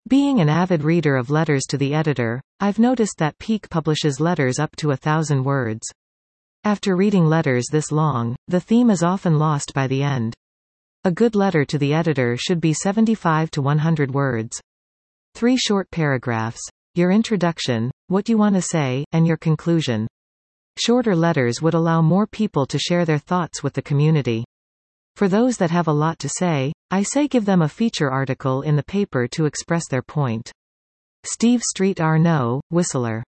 Being an avid reader of letters to the editor, I've noticed that Peak publishes letters up to 1,000 words. After reading letters this long, the theme is often lost by the end. A good letter to the editor should be 75 to 100 words. 3 short paragraphs. Your introduction, what you want to say, and your conclusion. Shorter letters would allow more people to share their thoughts with the community. For those that have a lot to say, I say give them a feature article in the paper to express their point. Steve Street Arno, Whistler.